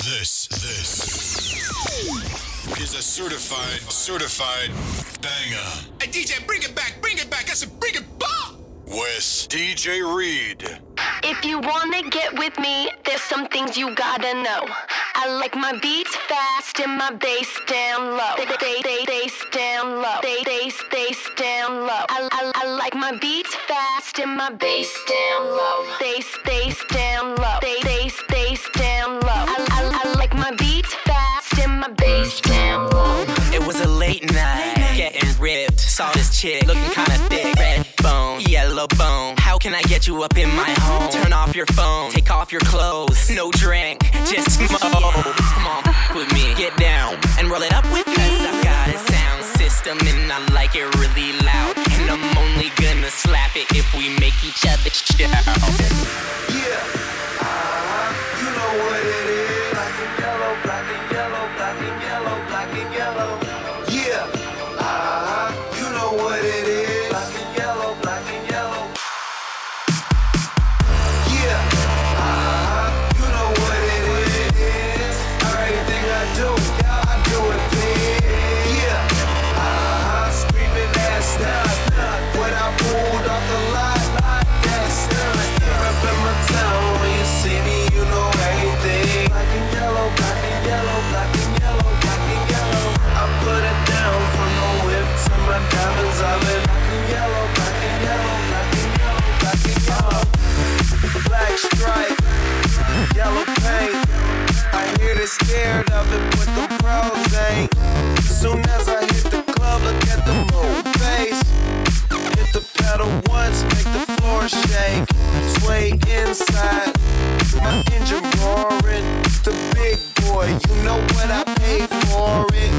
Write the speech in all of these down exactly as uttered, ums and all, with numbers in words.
This, this is a certified, certified banger. Hey, D J, bring it back, bring it back. I said, bring it back. With D J Reed. If you wanna get with me, there's some things you gotta know. I like my beats fast and my bass down low. They, they, they, bass down low. They, they, bass down low. I, I, I like my beats fast and my bass down low. Bass, bass down low. They, bass, bass down low. I, I, I like my beats fast and my bass down low. It was a late night, getting ripped. Saw this chick looking kinda thick. Red bone, yellow bone. How can I get you up in my home? Turn off your phone, take off your clothes. No drink, just smoke. Come on, with me, get down and roll it up with me. Cause I've got a sound system and I like it really loud. And I'm only gonna slap it if we make each other shout. Yeah, uh-huh. You know what it is. Black and yellow, black and yellow, black and yellow, black and yellow. Yeah, uh-huh. You know what it is. Black and yellow, black and yellow. Yeah, uh-huh. You know what it is. Everything I do, I do it big. Yeah, uh-huh. Screaming ass nuts. When I pulled off the lot, that's nuts. Remember town when you see me, you know everything. Black and yellow, black and yellow, black and yellow, black and yellow. I put it down from the whip to my diamonds. I've been black and yellow, black and yellow, black and yellow, black and yellow. Black stripe, yellow paint. I hear they scared of it, but the pros ain't. Soon as I hit the club, look at the move face. Hit the pedal once, make the floor shake. Sway inside, my engine roaring. The big boy, you know what I paid for it.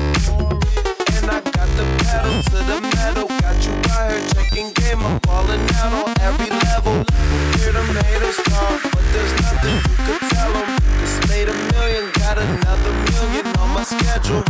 And I got the pedal to the metal. Got you by her checking game. I'm falling out on every level. Hear them haters talk, but there's nothing you could tell them. Just made a million, got another million on my schedule.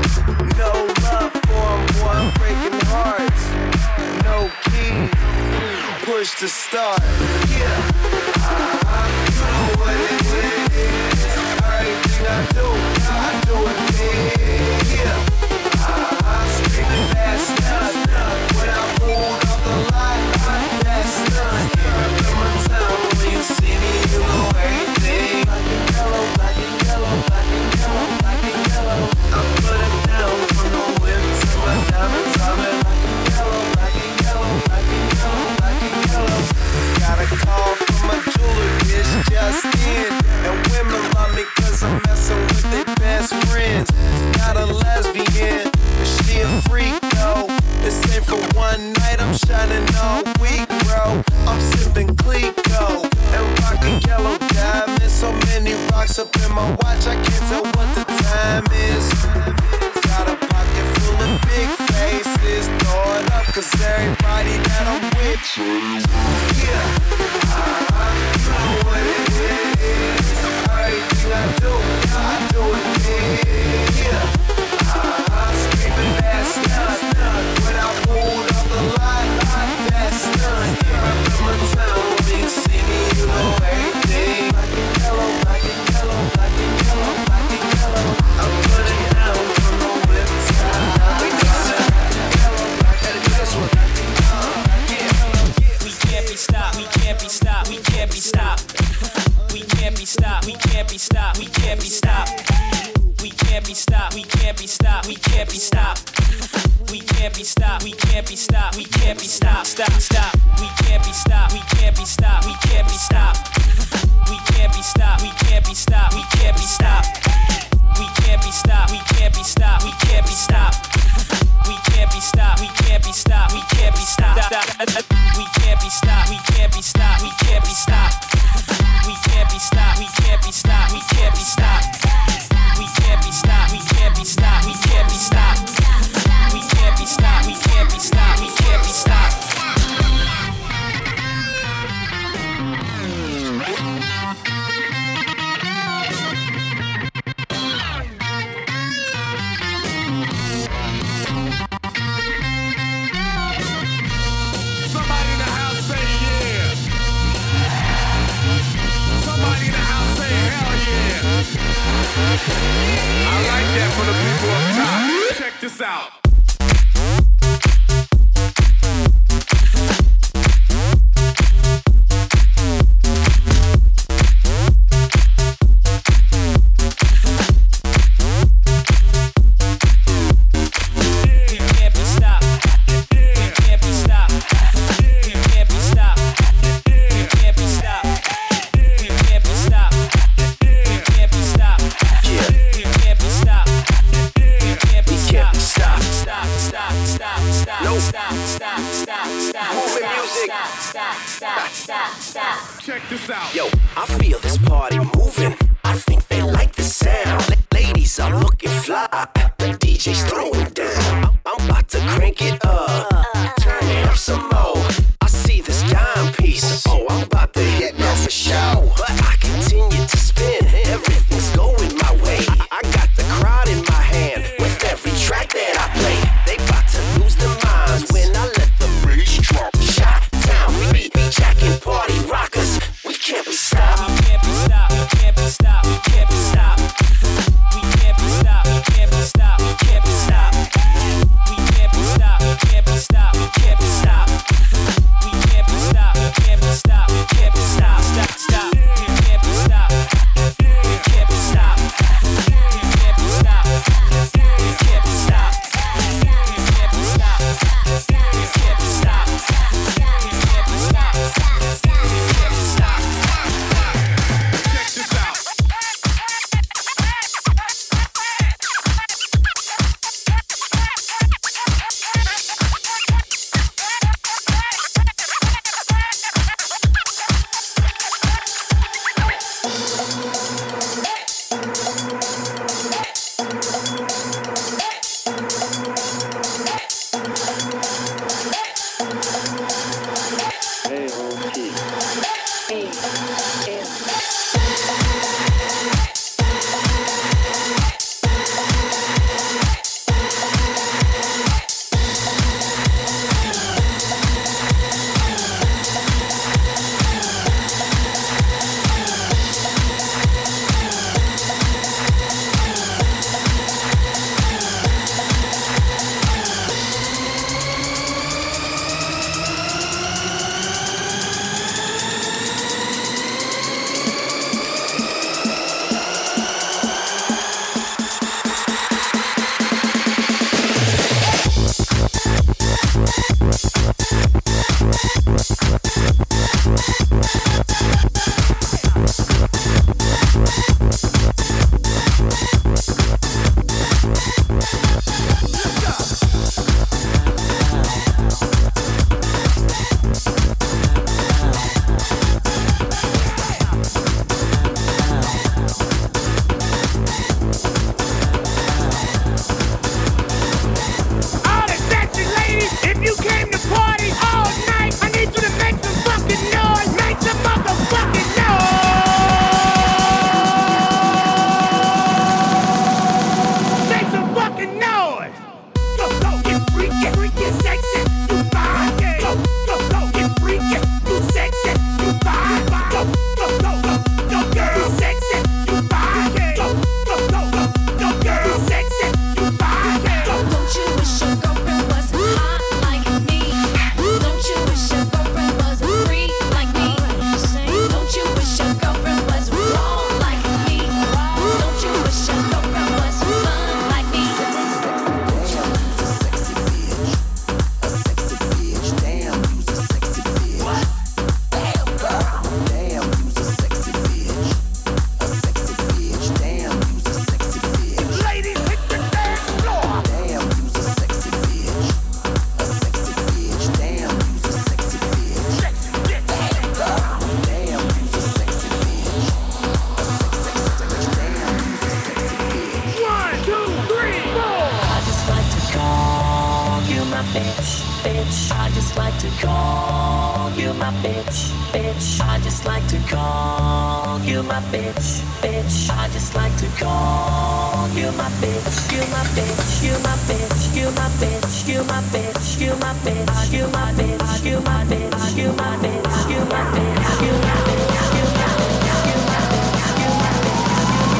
No love for 'em, boy, I'm breaking hearts. No key, push to start. Yeah, uh-huh. You know what it is. Everything I do, I do it big. Yeah, uh-huh. Screaming fast nuts. When I pulled off the line, that's nuts. Remember town when you see me, you know everything. Black and yellow, black and yellow, black and yellow, black and yellow. I put it down from the whip to my diamonds. I've been black and yellow, black and yellow, black and yellow, black and yellow. Got a call from my jeweler, it's just in. And women love me cause I'm messing with their best friends. Not a lesbian, but she a freak though. This ain't for one night, I'm shining all week, bro. I'm sipping Clico and rocking yellow diamonds. So many rocks up in my watch, I can't tell what the time is. Got a pocket full of big faces. Throw it up cause everybody that I'm with. Yeah, uh-huh. You know what it is. Everything I do, I do it big. Yeah, uh-huh. Screaming that's nuts. When I pulled off the line, that's nuts. Remember town when you see me, you know everything. Black and yellow, black and yellow, black and yellow, black and yellow. I put it down from the whip to the yellow, black and yellow, black and yellow. We can't be stopped, we can't be stopped, we can't be stopped. We can't be stopped, we can't be stopped, we can't be stopped. We can't be stopped, we can't be stopped, we can't be stopped. We can't be stopped, we can't be stopped, we can't be stopped, stop, stop. We can't be stopped, we can't be stopped, we can't be stopped. We can't be stopped, we can't be stopped, we can't be stopped. We can't be stopped, we can't be stopped, we can't be stopped. We can't be stopped, we can't be stopped, we can't be stopped. We can't be stopped, we can't be stopped, we can't be stopped. We can't be stopped, we can't be stopped, we can't be stopped. We can't be stopped, we can't be stopped, we can't be stopped. We can't be stopped, we can't be stopped, we can't be stopped. I like that for the people up top. Check this out. Check this out. Yo, I feel this party moving. I think they like the sound. La- ladies are looking fly. The D J's throwing down. I'm about to crank it up. Turn it up some more. I see this dime piece. Oh, I'm about to hit now for show. But I continue to spin. Everything's going my way. I, I got the crowd in my hand with every track that I play. They about to lose their minds when I let the bass drop. Shot down, we be, be jacking party rockers. We can't be stopped. We can't be stopped. We can't be stopped. We can't be stopped. We can't be stopped. We can't be stopped. We can't be stopped. We can't be stopped. We can't be stopped. We can't be stopped. We can't be stopped. We can't be stopped. We can't be stopped. Stop, stop. We can't be stopped. We can't be stopped. We can't be stopped. We can't be stopped. We can't be stopped. We can't be stopped. We can't be stopped. We can't be stopped. Check this out. All the sexy ladies, if you came to party all night, I need you to make some fucking noise. Make some motherfucking noise. Make some fucking noise. Go, go, get freaky, freaky, sexy, you fine. Go, go, go, get freaky, you sexy, you fine. Go, go, go, go, go, girl, you sexy, you fine. Go, go, go, go, go, girl, you sexy, you fine. Go. Don't you wish your girlfriend was hot like me? Don't you wish your girlfriend was free like me? Don't you wish your girlfriend was wrong like me? Don't you wish your girlfriend was fun like me? Ladies, hit the dance floor. Sexy bitch. One, two, three, four. I just like to call you my bitch, bitch. I just like to call you my bitch, bitch. I just like to call you my bitch, bitch. I just like to call you my bitch, you my bitch, you my bitch, you my bitch, you my bitch, you my bitch, you my bitch, you my bitch, you my bitch, you my bitch, you my bitch, you my bitch, you my bitch, you my bitch, you my bitch.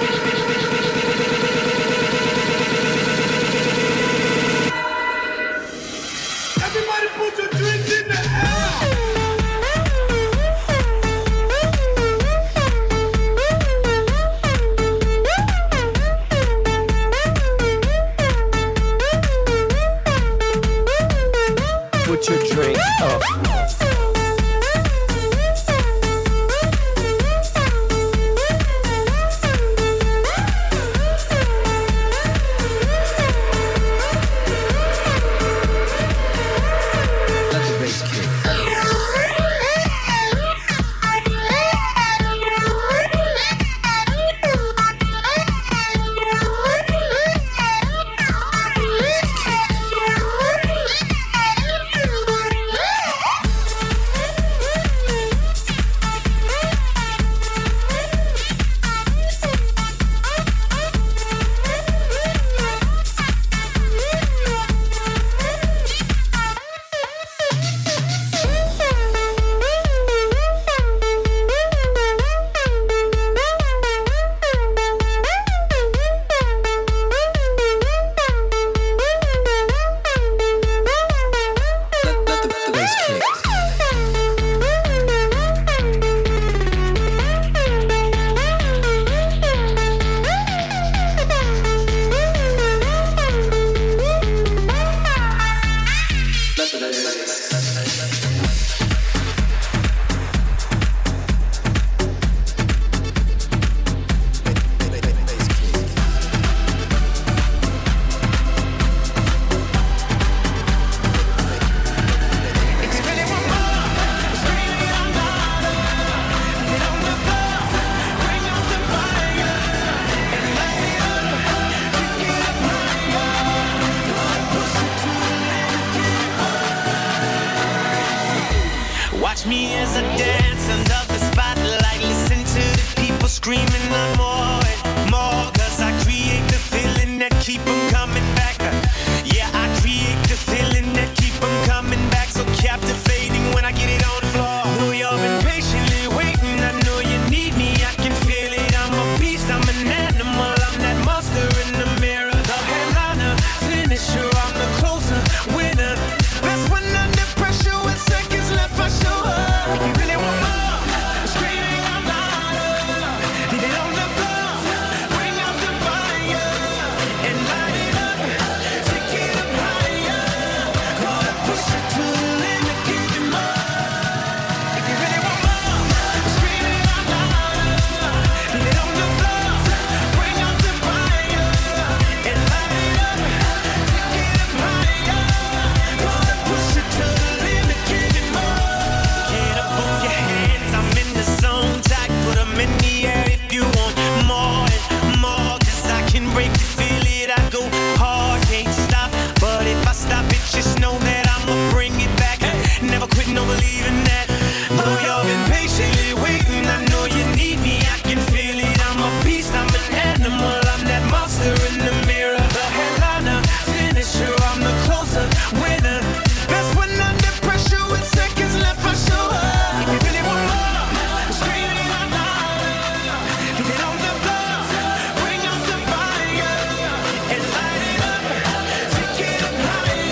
Everybody put your drinks in the air. Put your drink up. Let the bass kick. Watch me as I dance under the spotlight. Listen to the people screaming out more and more. Cause I create the feeling that keep them coming back. Yeah, I create the feeling that keep them coming back. So captivating when I get it on the floor. Know you've been patiently waiting. I know you need me. I can feel it. I'm a beast. I'm an animal. I'm that monster in the mirror. The headliner, finisher. I'm the closer, winner. That's when under pressure with seconds left I show up. You really want more? Screaming out louder. Leave it on the floor. Bring out the fire and light it up. Take it up higher. Gonna push it to the limit, give it more. If you really want more, screaming out louder. Leave it on the floor. Bring out the fire and light it up. Take it up higher. Gonna push it to the limit, give it more. Get up off your hands, I'm in the zone. Jack, put 'em in the air if you want more and more. Cause I can break it, feel it, I go hard, can't stop. But if I stop it, just know that I'ma bring it back. Never quit, no believing that. Though you've been patiently waiting, I know you need me, I can feel it. I'm a beast, I'm an animal, I'm that monster in the mirror. The headliner, finisher, I'm the closer, winner. That's when under pressure with seconds left I show up. If you really want more, screaming out louder. Leave it on the floor, bring out the fire and light it up. Take it up higher.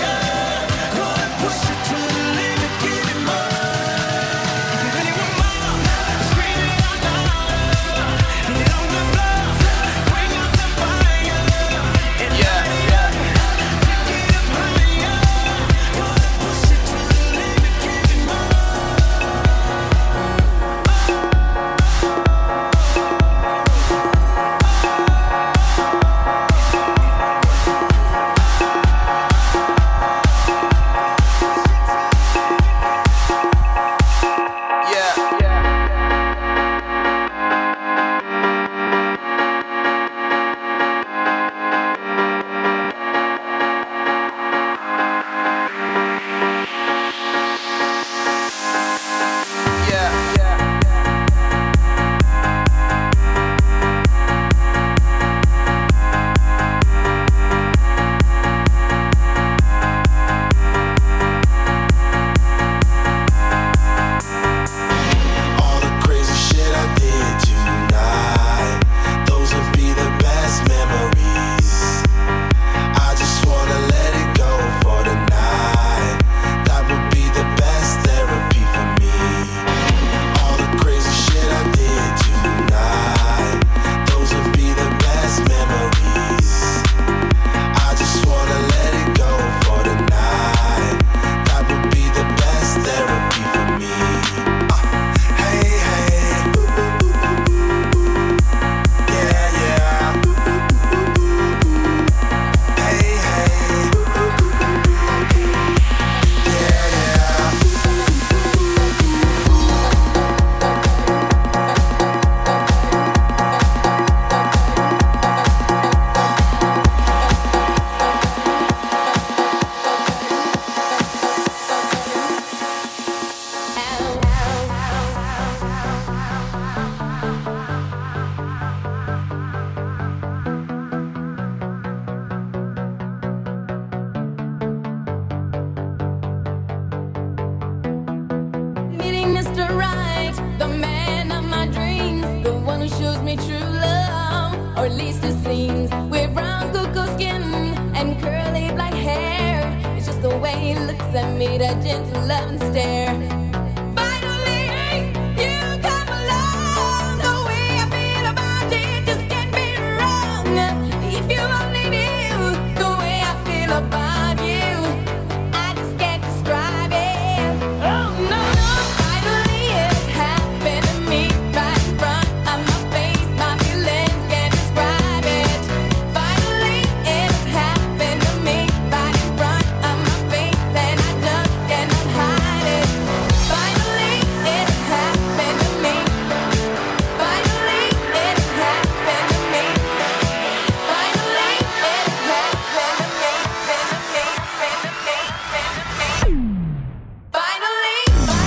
or at least it seems. With brown cuckoo skin and curly black hair, it's just the way he looks at me, that gentle loving stare. Finally, you come along. The way I feel about you just can't be wrong. If you only knew the way I feel about you, I just can't describe it. Oh no, no, finally it's happened to me right in front of my face. My feelings can't describe it. Finally it's happened to me right in front of my face, and I just cannot hide it. Finally it's happened to me. Finally it's happened to me. Finally it's happened to me. Finally,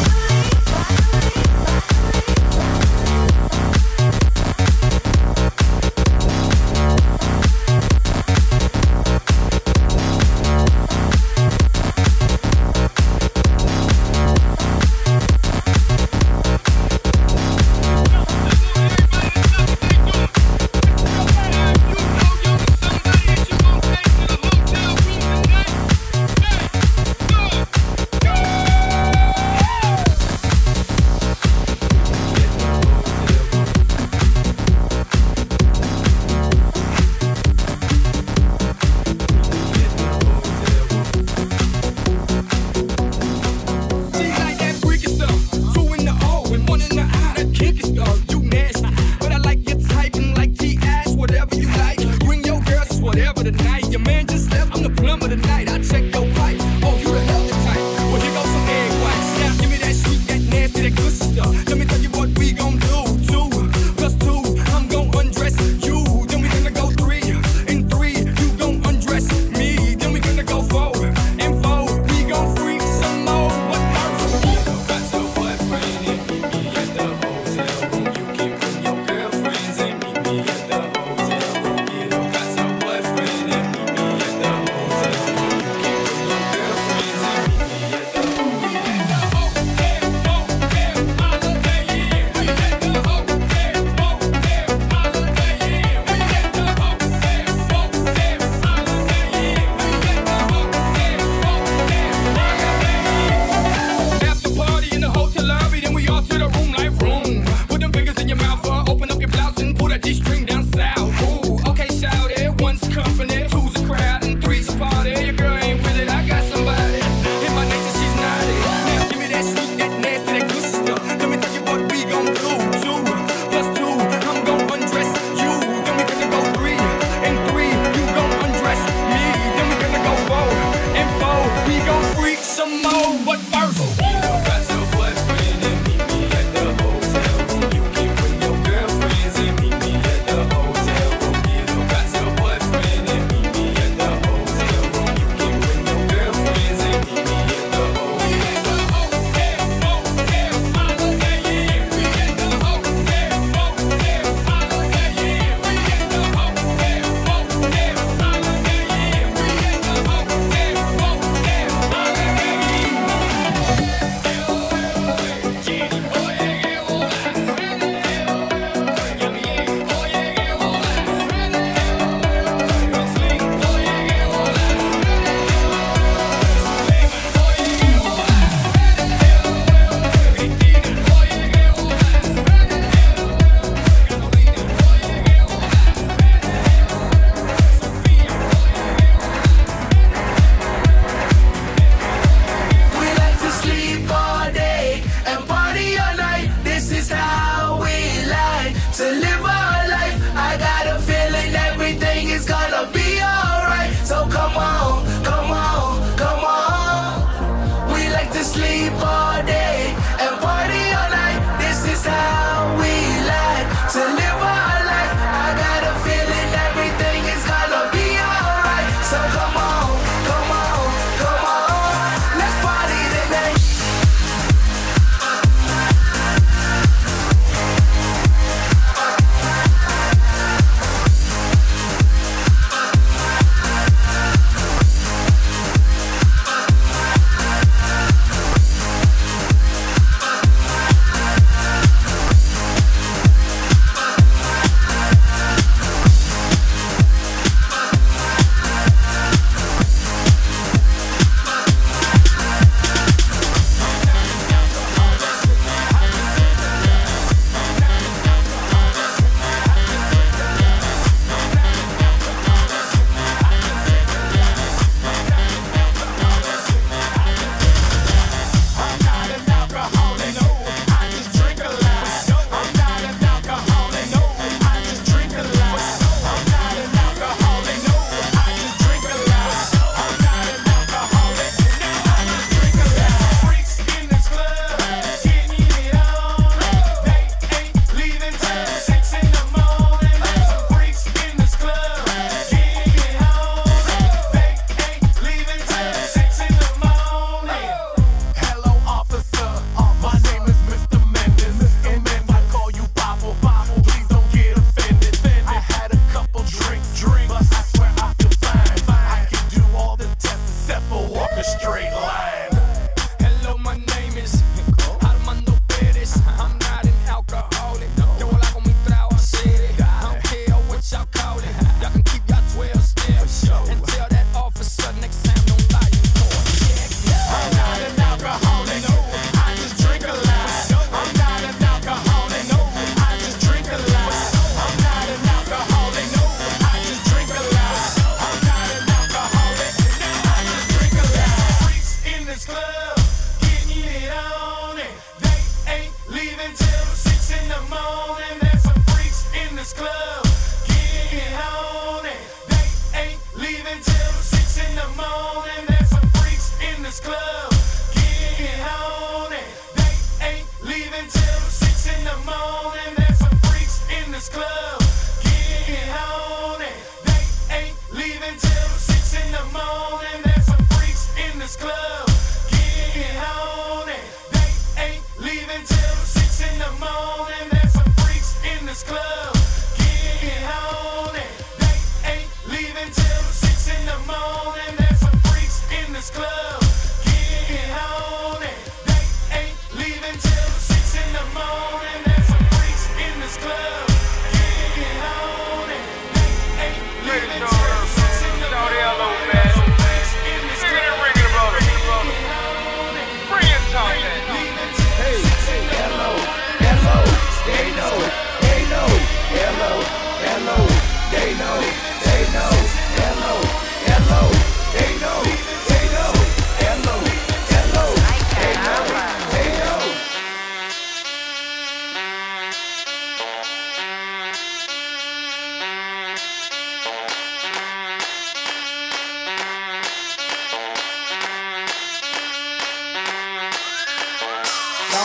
She like that freaky stuff. Two in the O and one in the I. That kinky stuff, you nasty. But I like your type and like T-ass, whatever you like. Bring your girls, it's whatever tonight. Your man just left, I'm the plumber tonight. I check your pipe. Oh, you the hell type. Well, here goes some egg whites. Now give me that sweet, that nasty, that good stuff. Let me tell you what we gon' do. Two plus two, I'm gon' undress you. Then we gonna go three and three, you gon' undress me. Then we gonna go four and four, we gon' freak some more. What else? Got your boyfriend and meet me at the hotel room. You can bring your girlfriends and meet me at the hotel room. Get up, got your boyfriend and meet me at the hotel room. You can bring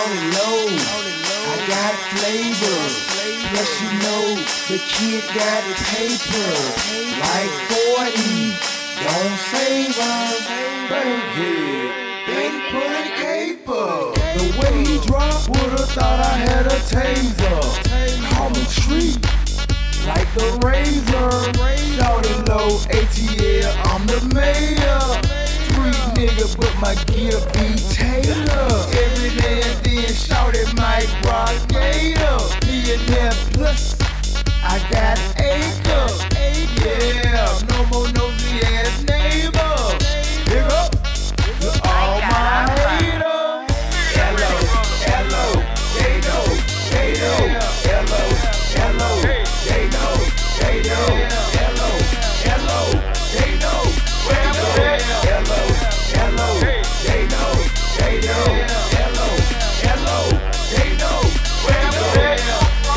it low. I got flavor. Plus you know the kid got paper. Like forty, don't save her. Bankhead, been pulling caper. The way he dropped, would've thought I had a taser. Call me Treat, like the razor. Shout it low, A T L, I'm the mayor. Street nigga, but my gear be Taylor. Every day and then shout it Mike Rock Gator. Millionaire plus, I got acre. Yeah, no more nosy ass neighbor. Big up to all my haters. Hello, hello, they know, they know. Hello, hello, they know, they know. Hello, hello, they know, they know. Hello, hello, they know, they know. Hello, hello, they know, they know.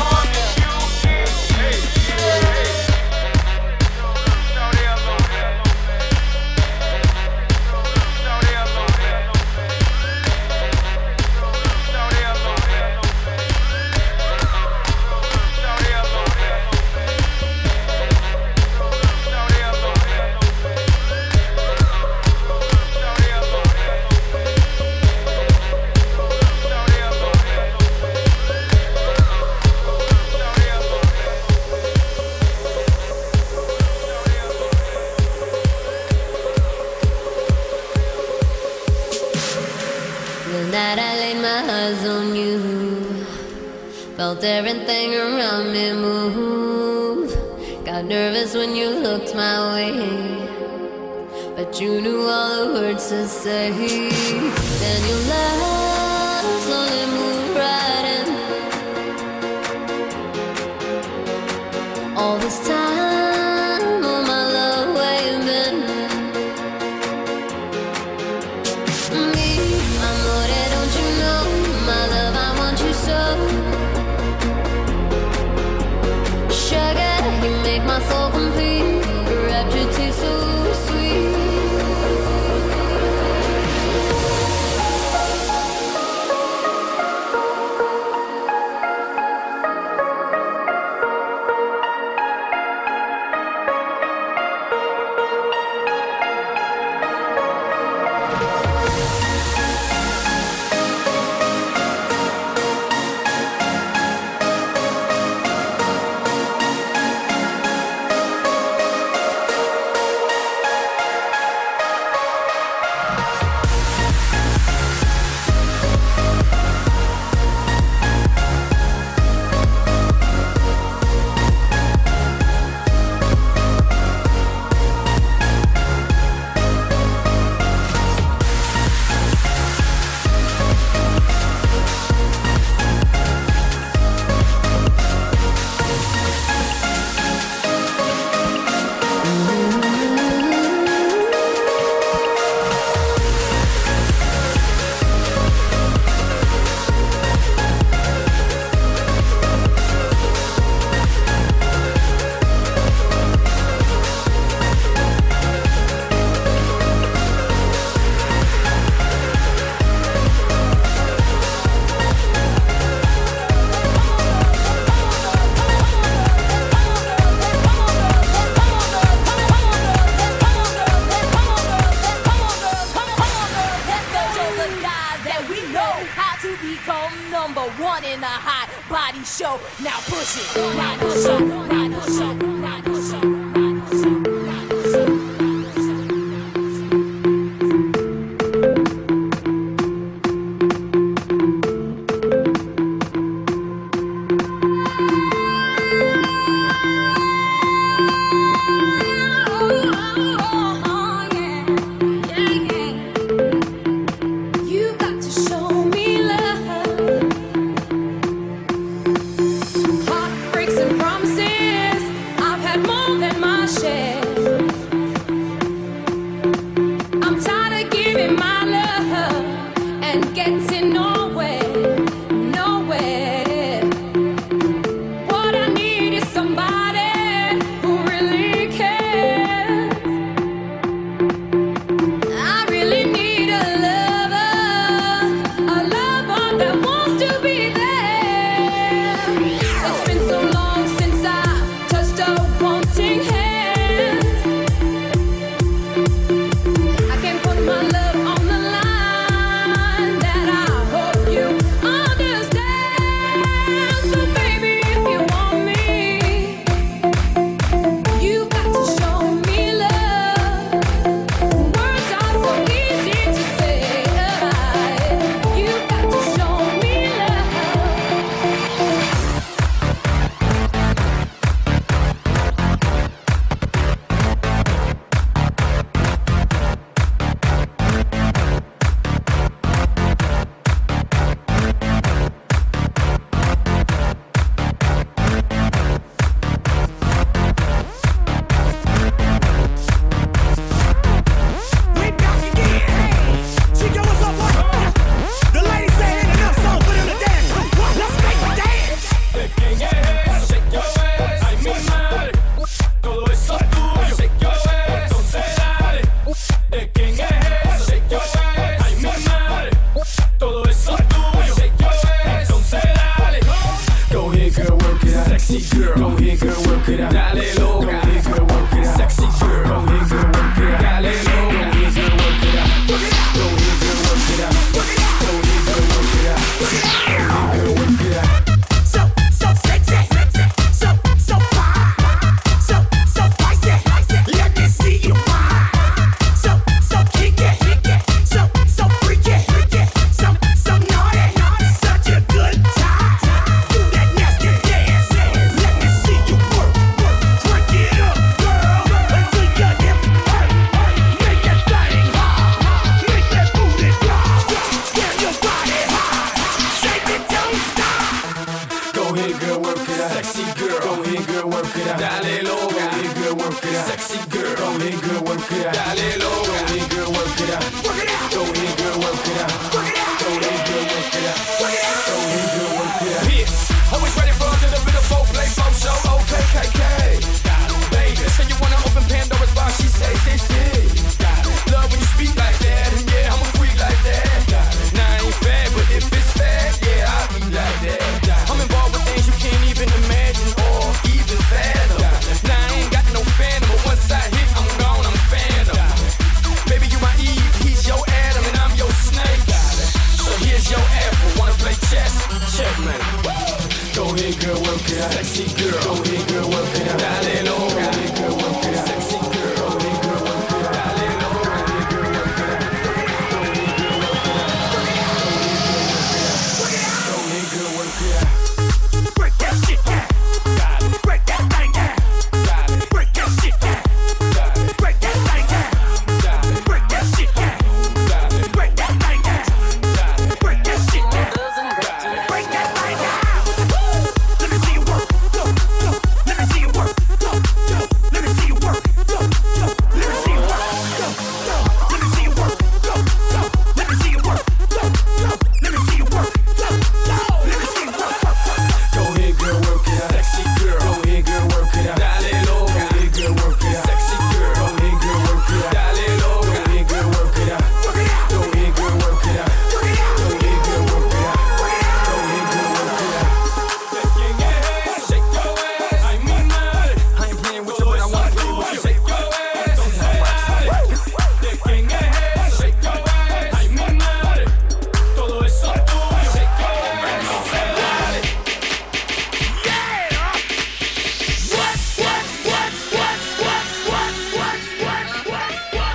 Felt everything around me move. Got nervous when you looked my way, but you knew all the words to say. Then you laughed, slowly moved right in. All this time, oh my love, where you been? Me, amore, don't you know? My love, I want you so. You make my soul complete. Your rapture tastes so sweet. Heartbreaks and promises. I've Dale loco. Go ahead, girl, work it out. Work it out. Go ahead, girl, work it out. Work it out. Go ahead, girl, work it out. Work it out. Go ahead, girl, work it out. Hits. Always ready for a little bit of folk play, folk show. Okay, K K. Baby, say you wanna open Pandora's box. She say, say, say. Love when you speak like that. And yeah, I'm a freak like that. Now I ain't bad, but if it's bad, yeah, I'll be like that. I'm involved with things you can't even imagine or even fathom. Now I ain't got no phantom, but once I hit, I'm gone, I'm phantom. Baby, you my Eve, he's your Adam, and I'm your snake. So here's your apple, wanna play chess? Checkmate. Go ahead, girl, work it out. Sexy girl, go ahead, girl, work it out. Dale loco, go ahead, girl, work it out. Sexy girl, go ahead, girl, work it out. Dale loco, go ahead, girl, work it out. Go ahead, girl, work it out. Go ahead, girl, work it out. Break that shit down. Got it. Break that thing down. Got it. Break that shit down. Got it. Break that thing down. Got it. Break that shit down. Got it. Break that thing down. Got it. Break that shit down. Break that thing down. Let me see you work. Go, go. Let me see you work. Go, go. Let me see you work. Go, go. Let me see you work. Go, go. Let me see you work. Go, go. Let me see you work. Go, go. Let me see you work. Go, go. Let me see you work. Go ahead, girl, work it out. Sexy girl. Go ahead, girl, work it out. Dale loco. Go ahead, girl, work it out. Sexy girl. Go ahead, girl, work it out. Dale loco. Go ahead, girl, work it out. Work it out. Go ahead, girl, work it out. Work it out. Go ahead, girl, work it out. Work it out. Go ahead, girl, work it out. Shake your ass. I'm in mad. I ain't playing with you, but I wanna play with you. Shake your ass. Don't say that. De quien es. Shake your ass. I'm in mad. Todo eso tuyo. Shake your ass. No se vale. Yeah. What? What? What? What? What? What? What? What? What?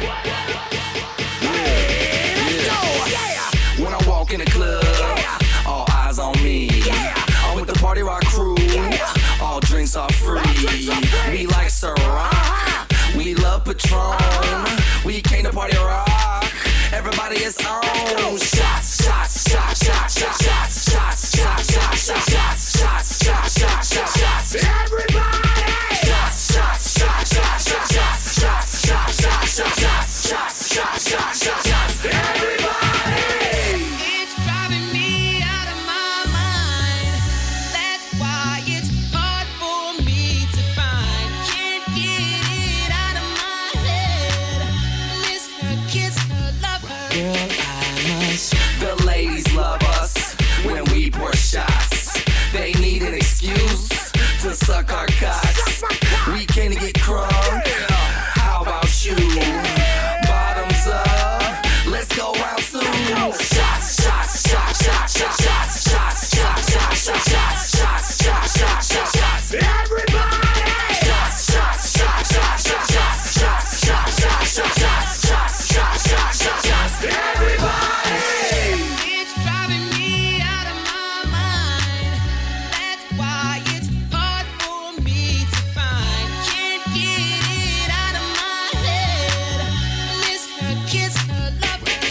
Yeah. When I walk in the club, all eyes on me. I'm with the party rock crew. All drinks are free. We like Ciroc. We love Patron. We came to party rock. Everybody is on. Shots, shots, shots, shots, shots, shots, shots, shots, shots, shots, shots, shots, shots, shots, shots, shots. Everybody. Shots, shots, shots, shots, shots, shots, shots, shots, shots, shots, shots, shots, shots, shots, shots, shots. Everybody. It's driving me out of my mind. That's why it's hard for me to find. Can't get it out of my head. Miss her, kiss her, love her. Girl, I must. The ladies love us when we pour shots. They need an excuse to suck our cocks. We can't get crunk. How about you? Bottoms up. Let's go round two. Shots, shots, shots, shots, shots, shots, shots, shots, shots, shots, shots, shots, shots, shots, shots, shots. Everybody. Shots, shots, shots, shots, shots, shots, shots, shots, shots, shots, shots, shots, shots, shots, shots, shots. Everybody. It's driving me out of my mind. That's why it's hard for me to find. Can't get it out of my head. Miss her, kiss her, love her.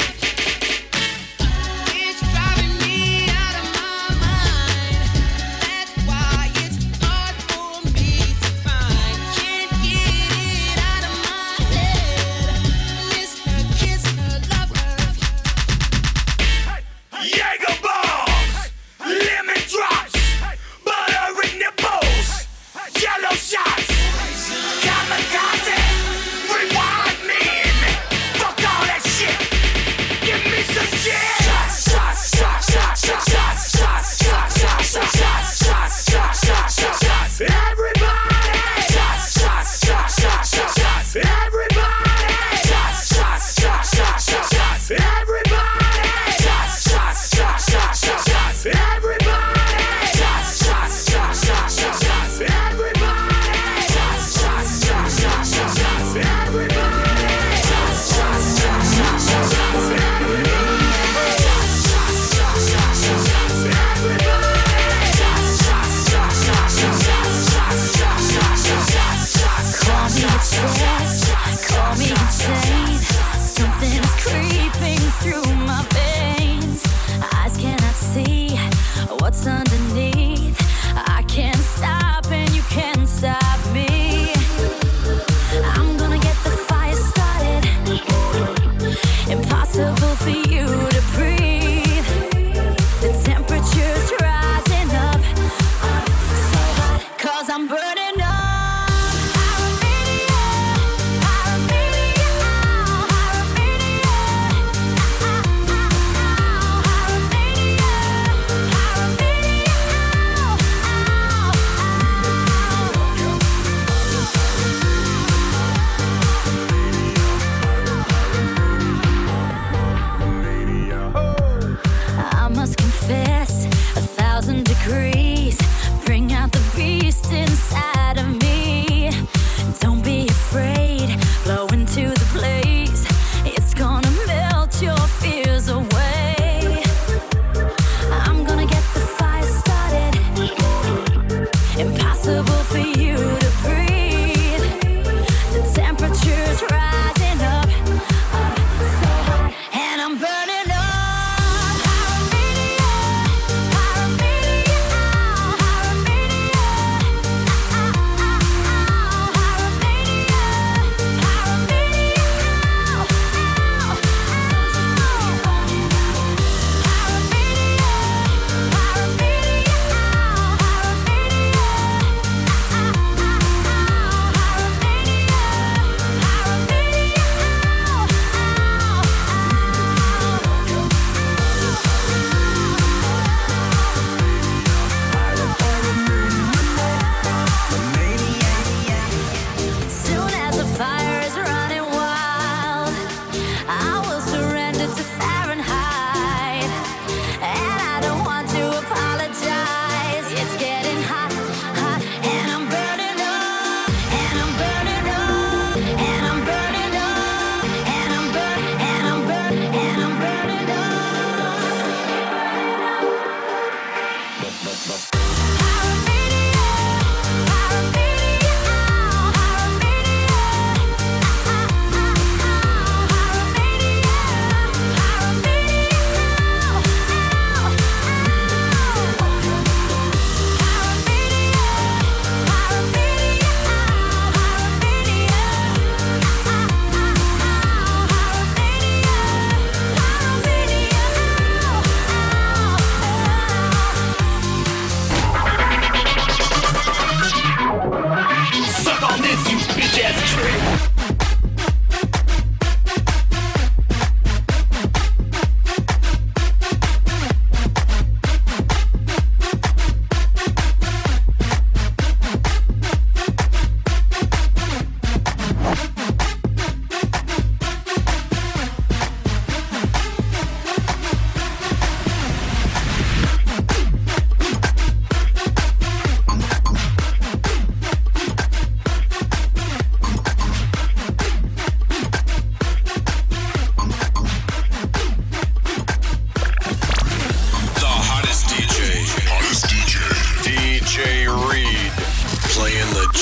It's driving me out of my mind. That's why it's hard for me to find. Can't get it out of my head. Miss her, kiss her, love her. Jaeger bombs, lemon drops, butter in nipples, yellow shots, kamikaze, rewind me, fuck all that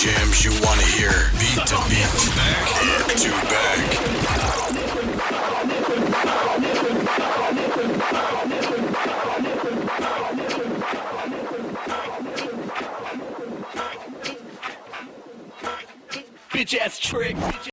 jams you want to hear. Beat to beat, back to back. Bitch ass trick.